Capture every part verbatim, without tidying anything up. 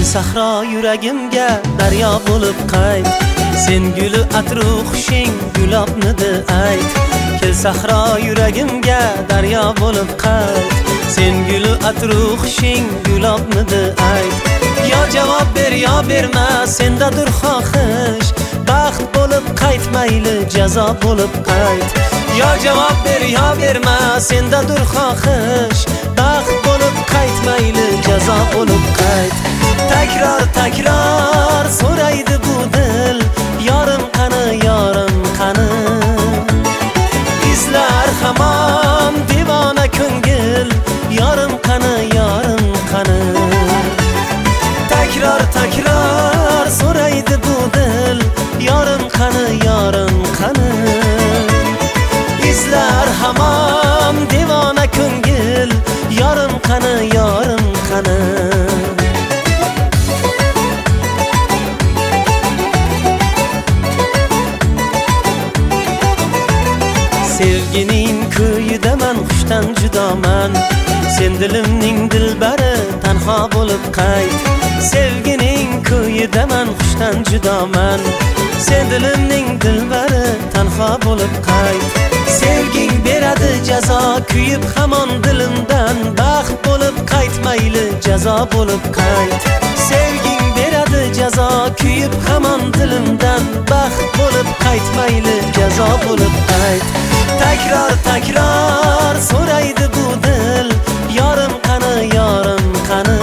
sahro yuragimga daryo bo'lib qayt. Sen guli atru xushing gulobnidi ayt. Kel sahro yuragimga daryo bo'lib qayt. Sen guli atru xushing gulobnidi ayt. Yo javob ber yo berma, sendadir xohish. Baxt bo'lib qayt mayli, jazo bo'lib qayt. Yo javob ber yo berma, sendadir xohish. Baxt bo'lib qayt mayli, jazo bo'lib qayt. Takror takror so'raydi bu dil, yorim qani, yorim qani. Izlar hamon devona ko'ngil, yorim qani, yorim qani. Takror takror so'raydi bu dil, yorim qani, yorim qani. Izlar hamon devona ko'ngil, yorim qani, yorim qani. Sevgining ko'yidaman, xushdan judoman. Sen dilimning dilbari, tanho bo'lib qayt. Sevgining ko'yidaman, xushdan judoman. Sen dilimning dilbari, tanho bo'lib qayt. Sevging beradi jazo, kuyib hamon dilimdan. Baxt bo'lib qayt mayli, jazo bo'lib qayt. Sevging beradi jazo, kuyib hamon dilimdan. Baxt bo'lib qayt mayli, jazo bo'lib qayt. Takror takror so'raydi bu dil, yorim qani, yorim qani.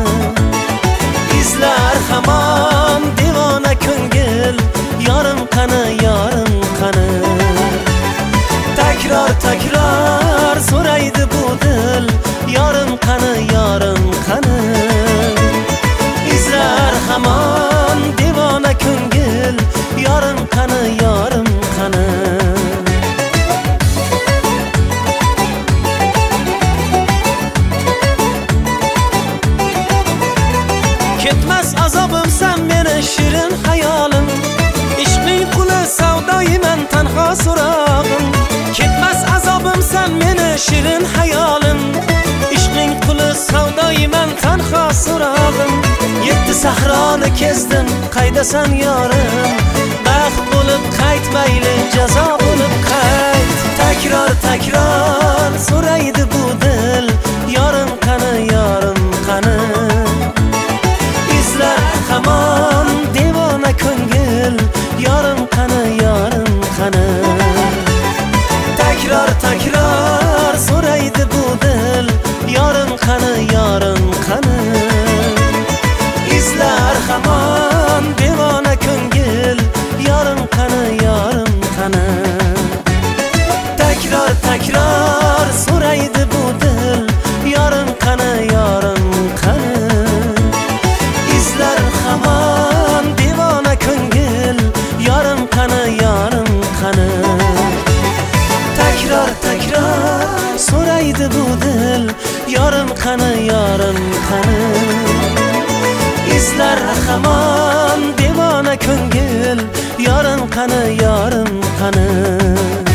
Izlar hamon devona ko'ngil, yorim qani, yorim qani. Takror takror so'raydi bu dil, yorim qani, yorim qani. Izlar hamon devona ko'ngil, yorim qani, yorim qani. Ketmas azobim sen meni shirin hayolim. Ishqning quli savdoyiman, tanho so'rog'im. Ketmas azobim sen meni shirin hayolim. Ishqning quli savdoyiman, tanho so'rog'im. Yetti sahroni kezdim, qaydasan yorim. Baxt bo'lib qayt mayli, jazo bo'lib qayt. Takror takror so'raydi bu dil, yorim qani, yorim qani. Izlar hamon devona ko'ngil, yorim qani, yorim qani. Takror takror so'raydi bu dil, yorim qani, yorim qani. Izlar hamon devona ko'ngil, yorim qani, yorim qani. Takror takror so'raydi bu dil, yorim qani, yorim qani. Izlar hamon devona ko'ngil, yorim qani, yorim qani. Takror takror so'raydi bu dil, yorim qani, yorim qani. Izlar hamon devona ko'ngil, yorim qani, yorim qani.